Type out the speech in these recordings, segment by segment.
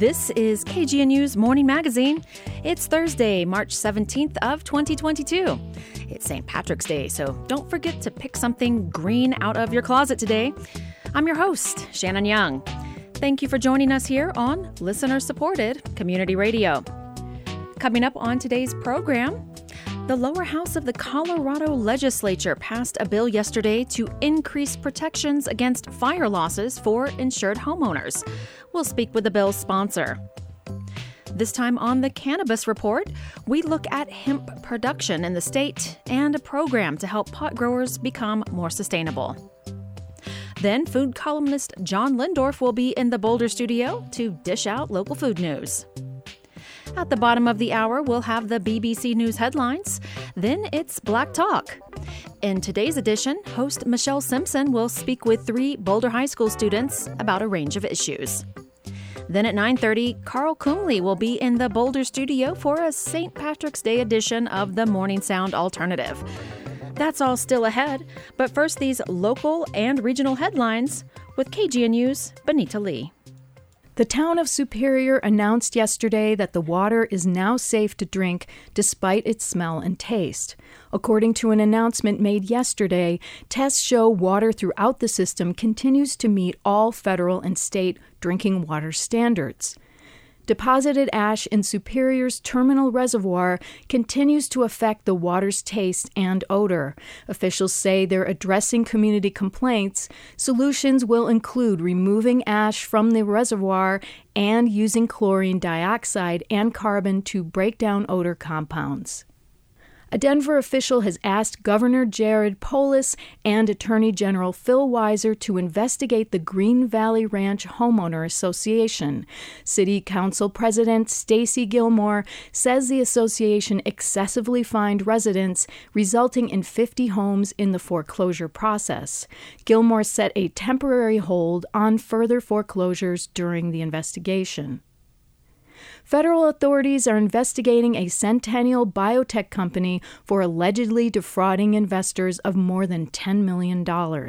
This is KGNU's Morning Magazine. It's Thursday, March 17th of 2022. It's St. Patrick's Day, so don't forget to pick something green out of your closet today. I'm your host, Shannon Young. Thank you for joining us here on listener-supported community radio. Coming up on today's program, the lower house of the Colorado legislature passed a bill yesterday to increase protections against fire losses for insured homeowners. We'll speak with the bill's sponsor. This time on the Cannabis Report, we look at hemp production in the state and a program to help pot growers become more sustainable. Then food columnist John Lindorf will be in the Boulder studio to dish out local food news. At the bottom of the hour, we'll have the BBC News headlines. Then it's Black Talk. In today's edition, host Michelle Simpson will speak with 3 Boulder High School students about a range of issues. Then at 9:30, Carl Kumley will be in the Boulder studio for a St. Patrick's Day edition of the Morning Sound Alternative. That's all still ahead, but first these local and regional headlines with KGNU's Benita Lee. The town of Superior announced yesterday that the water is now safe to drink despite its smell and taste. According to an announcement made yesterday, tests show water throughout the system continues to meet all federal and state drinking water standards. Deposited ash in Superior's terminal reservoir continues to affect the water's taste and odor. Officials say they're addressing community complaints. Solutions will include removing ash from the reservoir and using chlorine dioxide and carbon to break down odor compounds. A Denver official has asked Governor Jared Polis and Attorney General Phil Weiser to investigate the Green Valley Ranch Homeowner Association. City Council President Stacy Gilmore says the association excessively fined residents, resulting in 50 homes in the foreclosure process. Gilmore set a temporary hold on further foreclosures during the investigation. Federal authorities are investigating a Centennial biotech company for allegedly defrauding investors of more than $10 million.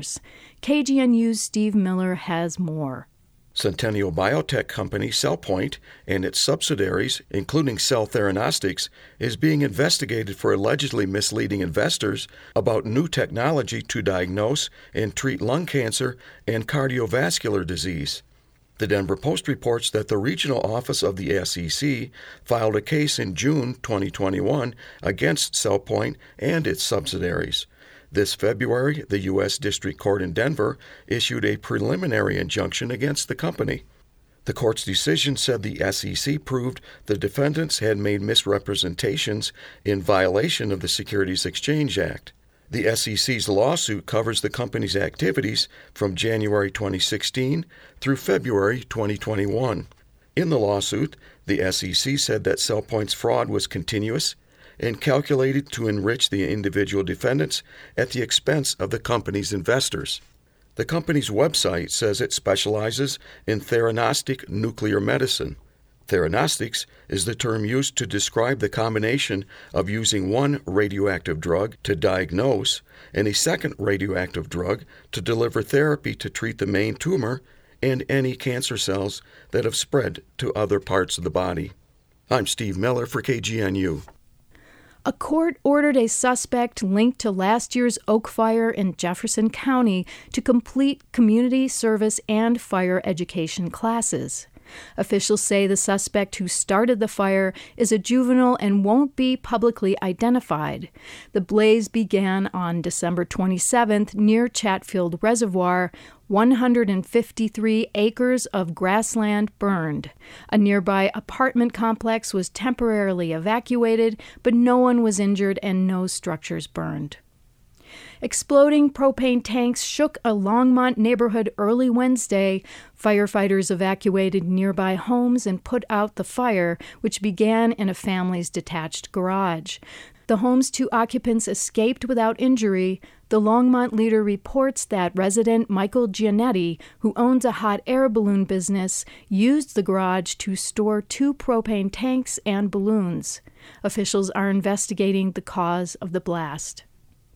KGNU's Steve Miller has more. Centennial biotech company CellPoint and its subsidiaries, including Cell Theranostics, is being investigated for allegedly misleading investors about new technology to diagnose and treat lung cancer and cardiovascular disease. The Denver Post reports that the regional office of the SEC filed a case in June 2021 against CellPoint and its subsidiaries. This February, the U.S. District Court in Denver issued a preliminary injunction against the company. The court's decision said the SEC proved the defendants had made misrepresentations in violation of the Securities Exchange Act. The SEC's lawsuit covers the company's activities from January 2016 through February 2021. In the lawsuit, the SEC said that CellPoint's fraud was continuous and calculated to enrich the individual defendants at the expense of the company's investors. The company's website says it specializes in theranostic nuclear medicine. Theranostics is the term used to describe the combination of using one radioactive drug to diagnose and a second radioactive drug to deliver therapy to treat the main tumor and any cancer cells that have spread to other parts of the body. I'm Steve Miller for KGNU. A court ordered a suspect linked to last year's Oak Fire in Jefferson County to complete community service and fire education classes. Officials say the suspect who started the fire is a juvenile and won't be publicly identified. The blaze began on December 27th near Chatfield Reservoir. 153 acres of grassland burned. A nearby apartment complex was temporarily evacuated, but no one was injured and no structures burned. Exploding propane tanks shook a Longmont neighborhood early Wednesday. Firefighters evacuated nearby homes and put out the fire, which began in a family's detached garage. The home's 2 occupants escaped without injury. The Longmont Leader reports that resident Michael Giannetti, who owns a hot air balloon business, used the garage to store 2 propane tanks and balloons. Officials are investigating the cause of the blast.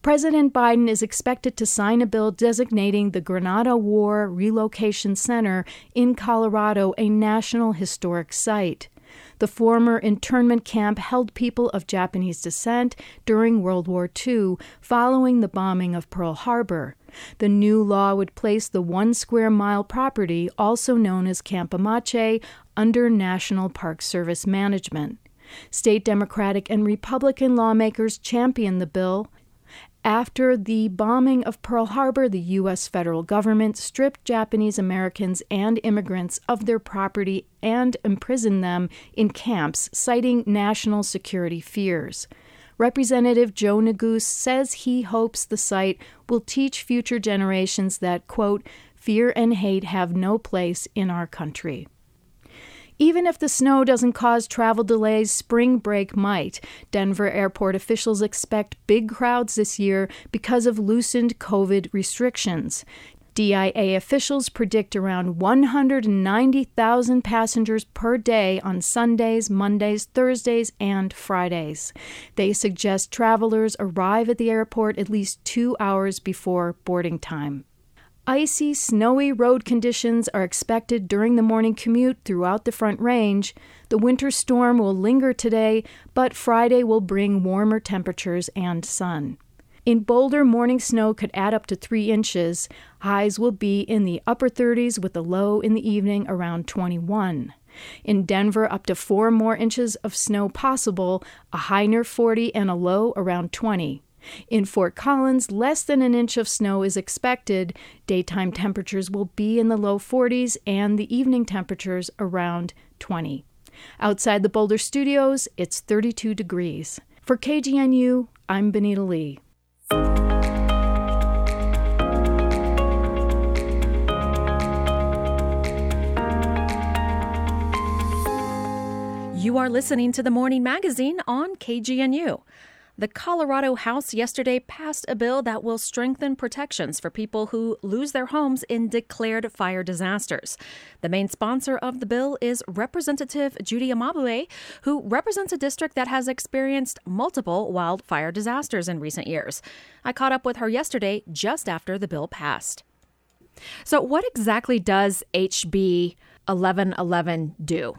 President Biden is expected to sign a bill designating the Grenada War Relocation Center in Colorado a National Historic Site. The former internment camp held people of Japanese descent during World War II, following the bombing of Pearl Harbor. The new law would place the 1 square mile property, also known as Camp Amache, under National Park Service management. State Democratic and Republican lawmakers championed the bill. After the bombing of Pearl Harbor, the U.S. federal government stripped Japanese Americans and immigrants of their property and imprisoned them in camps, citing national security fears. Representative Joe Neguse says he hopes the site will teach future generations that, quote, fear and hate have no place in our country. Even if the snow doesn't cause travel delays, spring break might. Denver airport officials expect big crowds this year because of loosened COVID restrictions. DIA officials predict around 190,000 passengers per day on Sundays, Mondays, Thursdays, and Fridays. They suggest travelers arrive at the airport at least 2 hours before boarding time. Icy, snowy road conditions are expected during the morning commute throughout the Front Range. The winter storm will linger today, but Friday will bring warmer temperatures and sun. In Boulder, morning snow could add up to 3 inches. Highs will be in the upper 30s with a low in the evening around 21. In Denver, up to 4 more inches of snow possible, a high near 40 and a low around 20. In Fort Collins, less than an inch of snow is expected. Daytime temperatures will be in the low 40s and the evening temperatures around 20. Outside the Boulder studios, it's 32 degrees. For KGNU, I'm Benita Lee. You are listening to the Morning Magazine on KGNU. The Colorado House yesterday passed a bill that will strengthen protections for people who lose their homes in declared fire disasters. The main sponsor of the bill is Representative Judy Amabue, who represents a district that has experienced multiple wildfire disasters in recent years. I caught up with her yesterday just after the bill passed. So what exactly does HB 1111 do?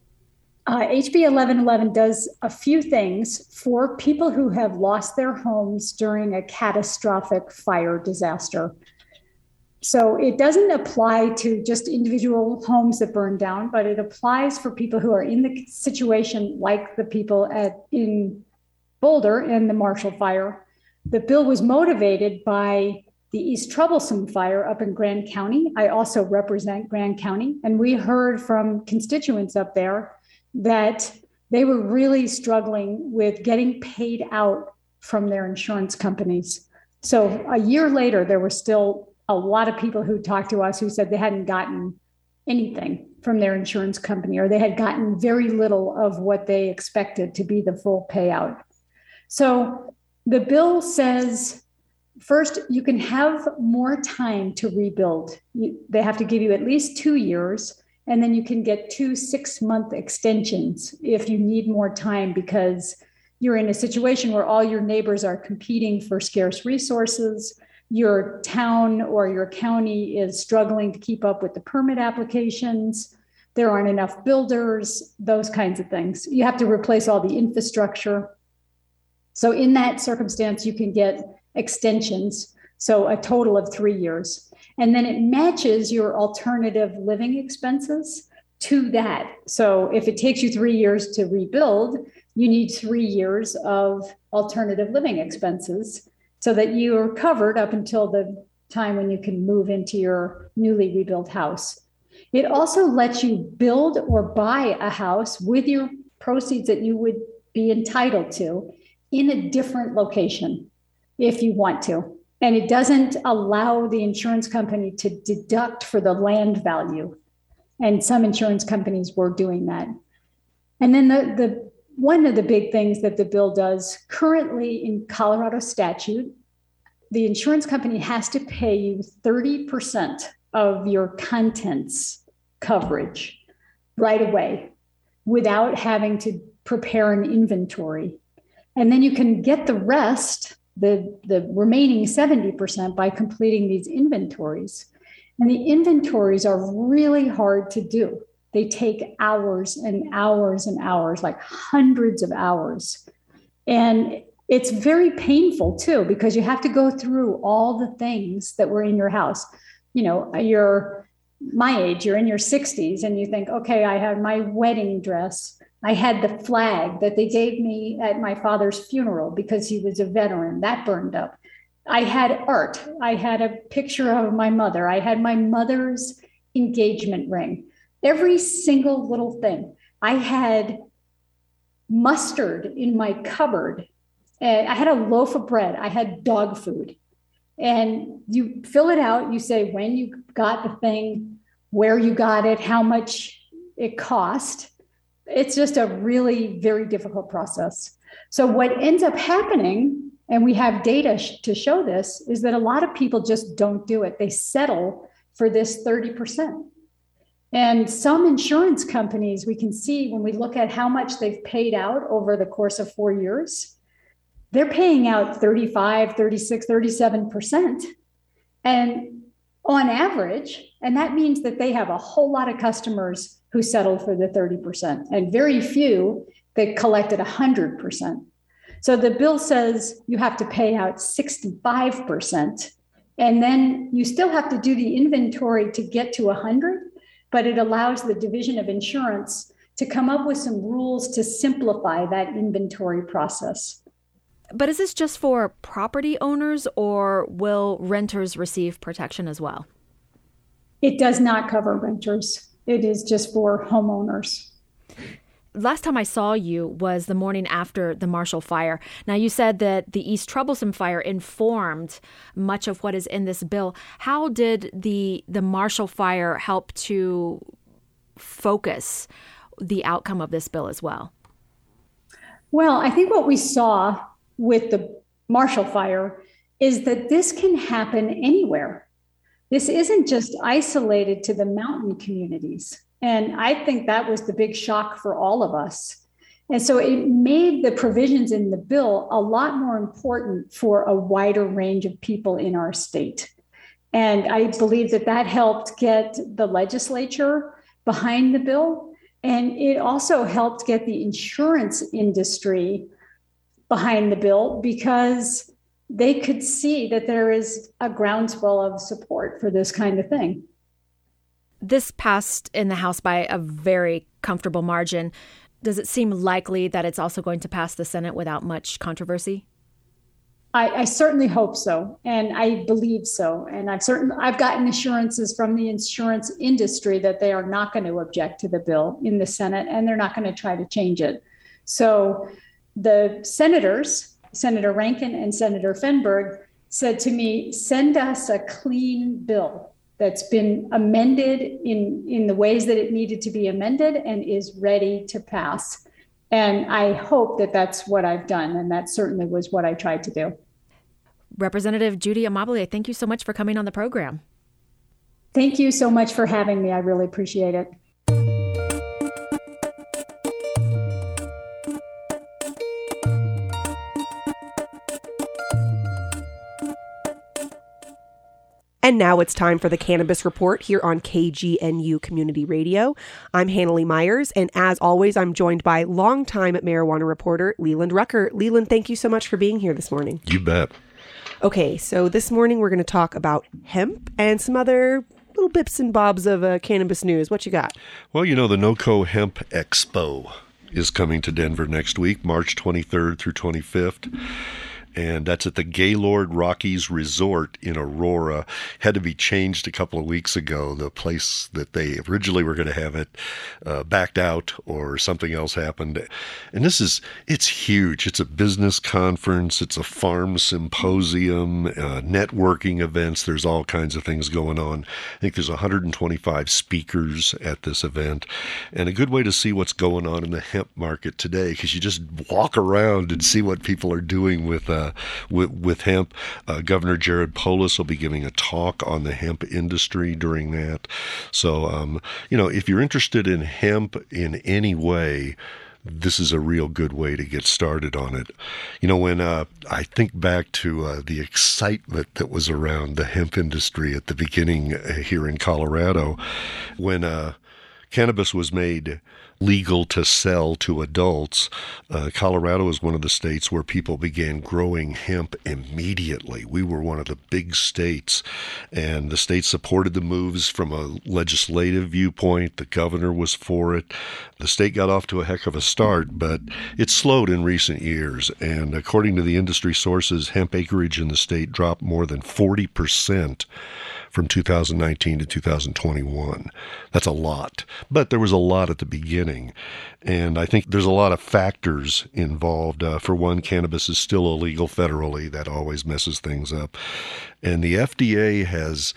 HB 1111 does a few things for people who have lost their homes during a catastrophic fire disaster. So it doesn't apply to just individual homes that burn down, but it applies for people who are in the situation like the people in Boulder in the Marshall Fire. The bill was motivated by the East Troublesome Fire up in Grand County. I also represent Grand County, and we heard from constituents up there that they were really struggling with getting paid out from their insurance companies. So a year later, there were still a lot of people who talked to us who said they hadn't gotten anything from their insurance company, or they had gotten very little of what they expected to be the full payout. So the bill says, first, you can have more time to rebuild. They have to give you at least 2 years. And then you can get 2 6-month extensions if you need more time because you're in a situation where all your neighbors are competing for scarce resources. Your town or your county is struggling to keep up with the permit applications. There aren't enough builders, those kinds of things. You have to replace all the infrastructure. So in that circumstance, you can get extensions. So a total of 3 years. And then it matches your alternative living expenses to that. So if it takes you 3 years to rebuild, you need 3 years of alternative living expenses so that you're covered up until the time when you can move into your newly rebuilt house. It also lets you build or buy a house with your proceeds that you would be entitled to in a different location if you want to. And it doesn't allow the insurance company to deduct for the land value. And some insurance companies were doing that. And then the one of the big things that the bill does currently in Colorado statute, the insurance company has to pay you 30% of your contents coverage right away without having to prepare an inventory. And then you can get the rest the remaining 70% by completing these inventories. And the inventories are really hard to do. They take hours and hours and hours, like hundreds of hours. And it's very painful too, because you have to go through all the things that were in your house. You know, you're my age, you're in your 60s, and you think, okay, I had my wedding dress. I had the flag that they gave me at my father's funeral because he was a veteran. That burned up. I had art. I had a picture of my mother. I had my mother's engagement ring. Every single little thing. I had mustard in my cupboard. I had a loaf of bread. I had dog food. And you fill it out. You say when you got the thing, where you got it, how much it cost. It's just a really very difficult process. So what ends up happening, and we have data to show this, is that a lot of people just don't do it. They settle for this 30%. And some insurance companies, we can see when we look at how much they've paid out over the course of 4 years, they're paying out 35, 36, 37%. And on average, and that means that they have a whole lot of customers who settled for the 30% and very few that collected 100%. So the bill says you have to pay out 65%, and then you still have to do the inventory to get to 100, but it allows the Division of Insurance to come up with some rules to simplify that inventory process. But is this just for property owners, or will renters receive protection as well? It does not cover renters. It is just for homeowners. Last time I saw you was the morning after the Marshall Fire. Now, you said that the East Troublesome Fire informed much of what is in this bill. How did the Marshall Fire help to focus the outcome of this bill as well? Well, I think what we saw with the Marshall Fire is that this can happen anywhere. This isn't just isolated to the mountain communities. And I think that was the big shock for all of us. And so it made the provisions in the bill a lot more important for a wider range of people in our state. And I believe that that helped get the legislature behind the bill. And it also helped get the insurance industry behind the bill because they could see that there is a groundswell of support for this kind of thing. This passed in the House by a very comfortable margin. Does it seem likely that it's also going to pass the Senate without much controversy? I certainly hope so, and I believe so. And I've gotten assurances from the insurance industry that they are not going to object to the bill in the Senate, and they're not going to try to change it. So the senators, Senator Rankin and Senator Fenberg, said to me, send us a clean bill that's been amended in the ways that it needed to be amended and is ready to pass. And I hope that that's what I've done. And that certainly was what I tried to do. Representative Judy Amabile, thank you so much for coming on the program. Thank you so much for having me. I really appreciate it. And now it's time for the Cannabis Report here on KGNU Community Radio. I'm Hannah-Lee Myers, and as always, I'm joined by longtime marijuana reporter Leland Rucker. Leland, thank you so much for being here this morning. You bet. Okay, so this morning we're going to talk about hemp and some other little bips and bobs of cannabis news. What you got? Well, you know, the NOCO Hemp Expo is coming to Denver next week, March 23rd through 25th. And that's at the Gaylord Rockies Resort in Aurora. Had to be changed a couple of weeks ago. The place that they originally were going to have it backed out or something else happened. And it's huge. It's a business conference. It's a farm symposium, networking events. There's all kinds of things going on. I think there's 125 speakers at this event. And a good way to see what's going on in the hemp market today, because you just walk around and see what people are doing with hemp. Governor Jared Polis will be giving a talk on the hemp industry during that. So, if you're interested in hemp in any way, this is a real good way to get started on it. You know, when I think back to the excitement that was around the hemp industry at the beginning here in Colorado, when cannabis was made legal to sell to adults, Colorado is one of the states where people began growing hemp immediately. We were one of the big states, and the state supported the moves from a legislative viewpoint. The governor was for it. The state got off to a heck of a start, but it slowed in recent years. And according to the industry sources, hemp acreage in the state dropped more than 40% from 2019 to 2021. That's a lot. But there was a lot at the beginning. And I think there's a lot of factors involved. For one, cannabis is still illegal federally. That always messes things up. And the FDA has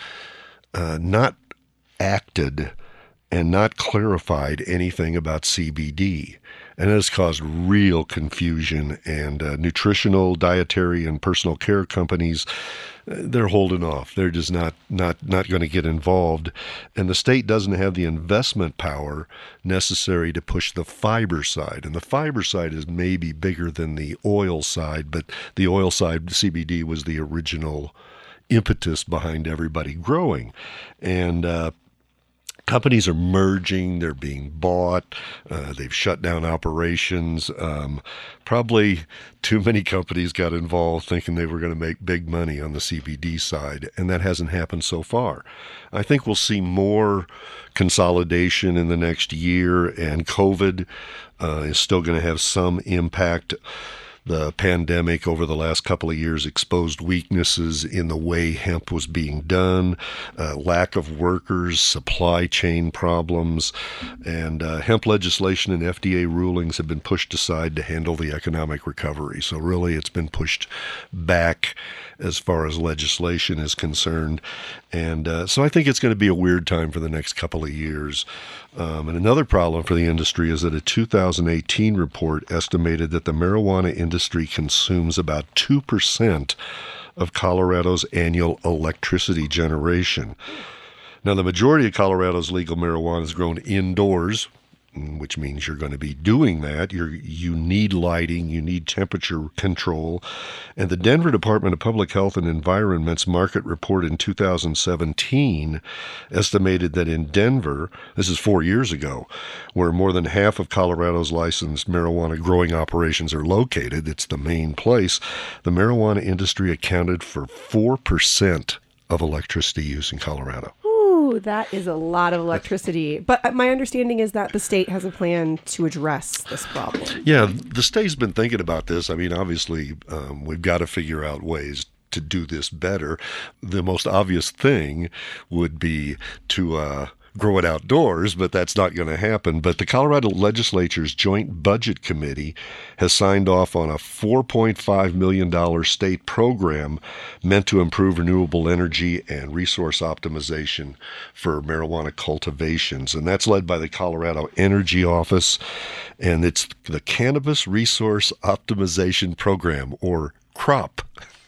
not acted and not clarified anything about CBD. And it has caused real confusion, and nutritional, dietary, and personal care companies, they're holding off. They're just not going to get involved. And the state doesn't have the investment power necessary to push the fiber side. And the fiber side is maybe bigger than the oil side, but the oil side, CBD, was the original impetus behind everybody growing. And companies are merging, they're being bought, they've shut down operations. Probably too many companies got involved thinking they were going to make big money on the CBD side, and that hasn't happened so far. I think we'll see more consolidation in the next year, and COVID is still going to have some impact. The pandemic over the last couple of years exposed weaknesses in the way hemp was being done, lack of workers, supply chain problems, and hemp legislation and FDA rulings have been pushed aside to handle the economic recovery. So really it's been pushed back as far as legislation is concerned. And so I think it's going to be a weird time for the next couple of years. And another problem for the industry is that a 2018 report estimated that the marijuana industry consumes about 2% of Colorado's annual electricity generation. Now, the majority of Colorado's legal marijuana is grown indoors, which means you're going to be doing that. You need lighting, you need temperature control. And the Denver Department of Public Health and Environment's market report in 2017 estimated that in Denver, this is 4 years ago, where more than half of Colorado's licensed marijuana growing operations are located, it's the main place, the marijuana industry accounted for 4% of electricity use in Colorado. That is a lot of electricity. But my understanding is that the state has a plan to address this problem. Yeah, the state's been thinking about this. I mean, obviously, we've got to figure out ways to do this better. The most obvious thing would be to grow it outdoors, but that's not going to happen. But the Colorado Legislature's Joint Budget Committee has signed off on a $4.5 million state program meant to improve renewable energy and resource optimization for marijuana cultivations. And that's led by the Colorado Energy Office, and it's the Cannabis Resource Optimization Program, or CROP.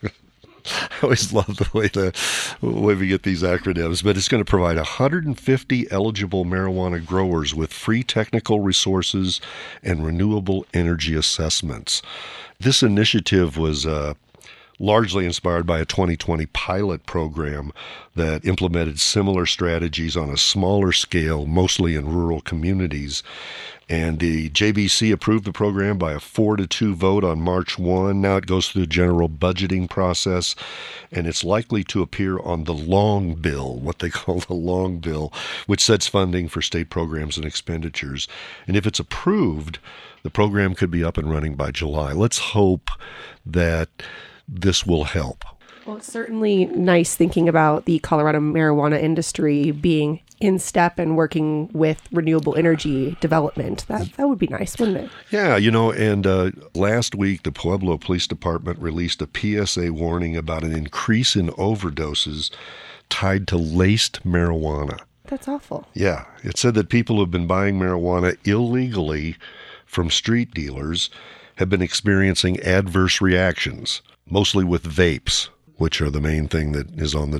I always love the way we get these acronyms, but it's going to provide 150 eligible marijuana growers with free technical resources and renewable energy assessments. This initiative was largely inspired by a 2020 pilot program that implemented similar strategies on a smaller scale, mostly in rural communities. And the JBC approved the program by a 4-2 vote on March 1. Now it goes through the general budgeting process, and it's likely to appear on the long bill, what they call the long bill, which sets funding for state programs and expenditures. And if it's approved, the program could be up and running by July. Let's hope that this will help. Well, it's certainly nice thinking about the Colorado marijuana industry being in step and working with renewable energy development. That would be nice, wouldn't it? Yeah, and last week the Pueblo Police Department released a PSA warning about an increase in overdoses tied to laced marijuana. That's awful. Yeah, it said that people who have been buying marijuana illegally from street dealers have been experiencing adverse reactions, mostly with vapes, which are the main thing that is on the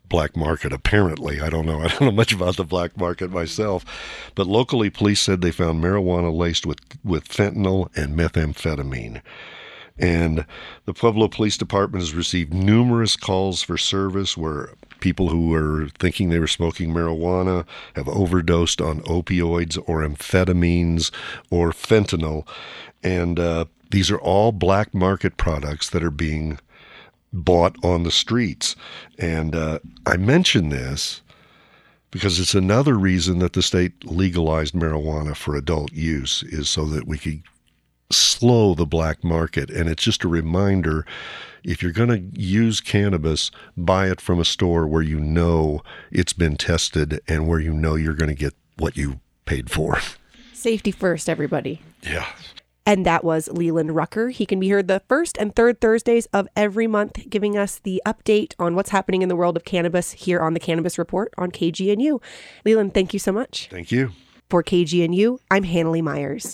black market, apparently. I don't know much about the black market myself. But locally, police said they found marijuana laced with fentanyl and methamphetamine. And the Pueblo Police Department has received numerous calls for service where people who were thinking they were smoking marijuana have overdosed on opioids or amphetamines or fentanyl. And these are all black market products that are being bought on the streets. And I mention this because it's another reason that the state legalized marijuana for adult use, is so that we could slow the black market. And it's just a reminder, if you're going to use cannabis, buy it from a store where you know it's been tested and where you know you're going to get what you paid for. Safety first, everybody. Yeah. And that was Leland Rucker. He can be heard the first and third Thursdays of every month, giving us the update on what's happening in the world of cannabis here on the Cannabis Report on KGNU. Leland, thank you so much. Thank you. For KGNU, I'm Hannalee Myers.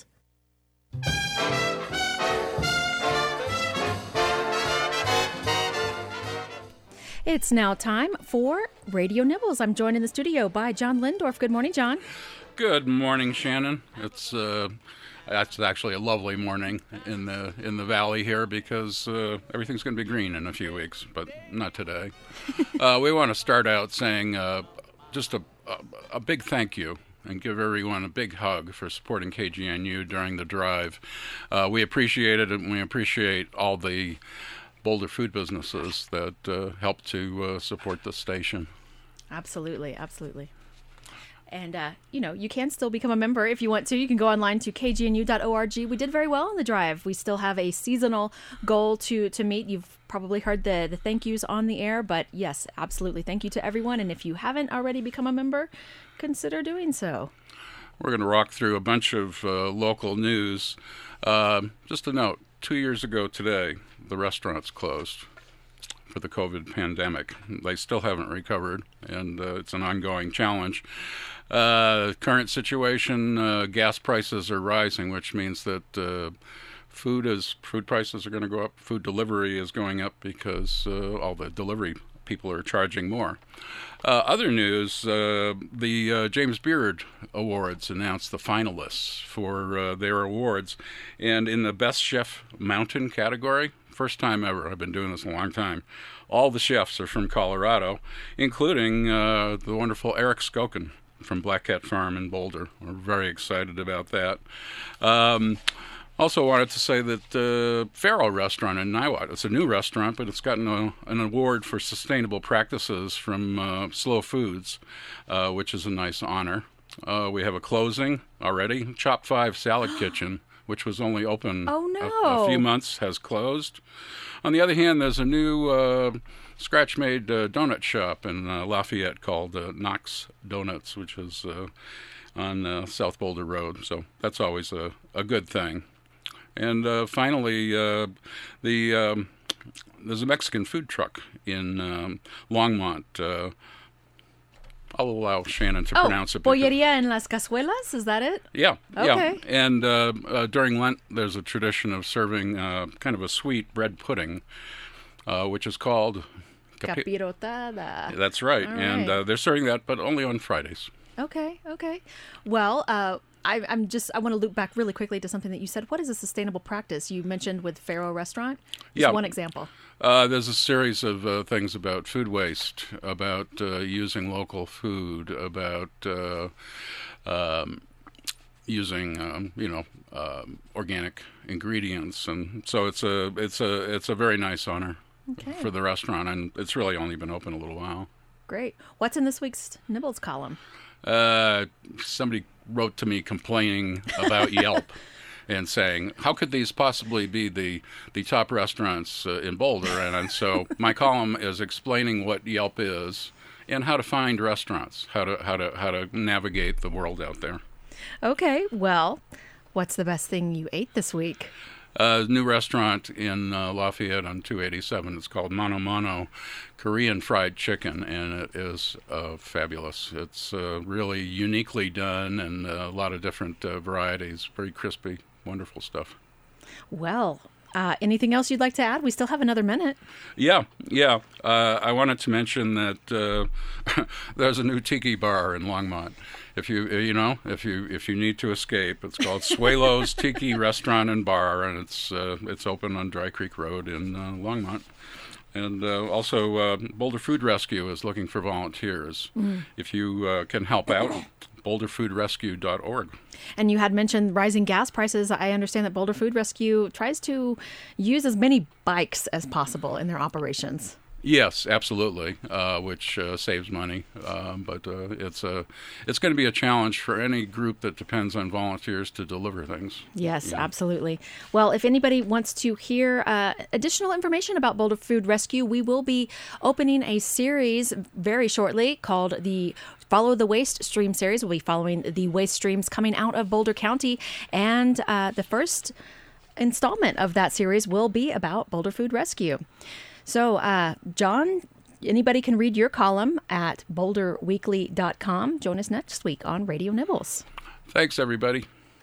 It's now time for Radio Nibbles. I'm joined in the studio by John Lindorf. Good morning, John. Good morning, Shannon. It's actually a lovely morning in the valley here because everything's going to be green in a few weeks, but not today. We want to start out saying just a big thank you and give everyone a big hug for supporting KGNU during the drive. We appreciate it, and we appreciate all the Boulder food businesses that help to support the station. Absolutely. And, you can still become a member if you want to. You can go online to kgnu.org. We did very well on the drive. We still have a seasonal goal to meet. You've probably heard the thank yous on the air, but yes, absolutely. Thank you to everyone. And if you haven't already become a member, consider doing so. We're going to rock through a bunch of local news. Just a note, 2 years ago today, the restaurants closed for the COVID pandemic. They still haven't recovered, and it's an ongoing challenge. Current situation, gas prices are rising, which means that food prices are going to go up. Food delivery is going up because all the delivery people are charging more. Other news, the James Beard Awards announced the finalists for their awards. And in the Best Chef Mountain category, first time ever, I've been doing this a long time, all the chefs are from Colorado, including the wonderful Eric Skokin from Black Cat Farm in Boulder. We're very excited about that. Also wanted to say that Faro Restaurant in Niwot, it's a new restaurant, but it's gotten an award for sustainable practices from Slow Foods, which is a nice honor. We have a closing already. Chop 5 Salad Kitchen, which was only open a few months, has closed. On the other hand, there's a new scratch-made donut shop in Lafayette called Knox Donuts, which is on South Boulder Road. So that's always a good thing. And finally, there's a Mexican food truck in Longmont. I'll allow Shannon to pronounce it. Polleria en las Cazuelas, is that it? Yeah, okay. Yeah. And during Lent, there's a tradition of serving kind of a sweet bread pudding, which is called capirotada. That's right. And they're serving that, but only on Fridays. Okay. Well, I want to loop back really quickly to something that you said. What is a sustainable practice you mentioned with Faro Restaurant? Just one example. There's a series of things about food waste, about using local food, about using organic ingredients, and so it's a very nice honor for the restaurant, and it's really only been open a little while. Great. What's in this week's Nibbles column? Somebody wrote to me complaining about Yelp and saying, how could these possibly be the top restaurants in Boulder? And so my column is explaining what Yelp is and how to find restaurants, how to navigate the world out there. Okay, well, what's the best thing you ate this week? New restaurant in Lafayette on 287. It's called Mano Mano Korean Fried Chicken, and it is fabulous. It's really uniquely done and a lot of different varieties. Very crispy, wonderful stuff. Well, Anything else you'd like to add? We still have another minute. Yeah. I wanted to mention that there's a new tiki bar in Longmont. If you need to escape, it's called Suelo's Tiki Restaurant and Bar, and it's open on Dry Creek Road in Longmont. And also, Boulder Food Rescue is looking for volunteers. If you can help out, boulderfoodrescue.org. And you had mentioned rising gas prices. I understand that Boulder Food Rescue tries to use as many bikes as possible in their operations. Yes, absolutely, which saves money. But it's going to be a challenge for any group that depends on volunteers to deliver things. Yes, absolutely. Well, if anybody wants to hear additional information about Boulder Food Rescue, we will be opening a series very shortly called the Follow the Waste Stream series. We'll be following the waste streams coming out of Boulder County, and the first installment of that series will be about Boulder Food Rescue. So, John, anybody can read your column at boulderweekly.com. Join us next week on Radio Nibbles. Thanks, everybody.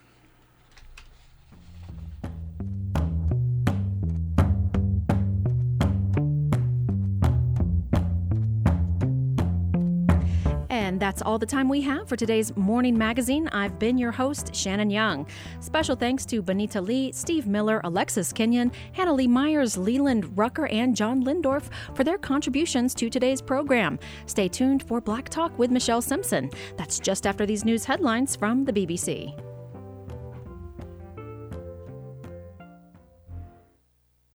And that's all the time we have for today's Morning Magazine. I've been your host, Shannon Young. Special thanks to Bonita Lee, Steve Miller, Alexis Kenyon, Hannah Lee Myers, Leland Rucker, and John Lindorf for their contributions to today's program. Stay tuned for Black Talk with Michelle Simpson. That's just after these news headlines from the BBC.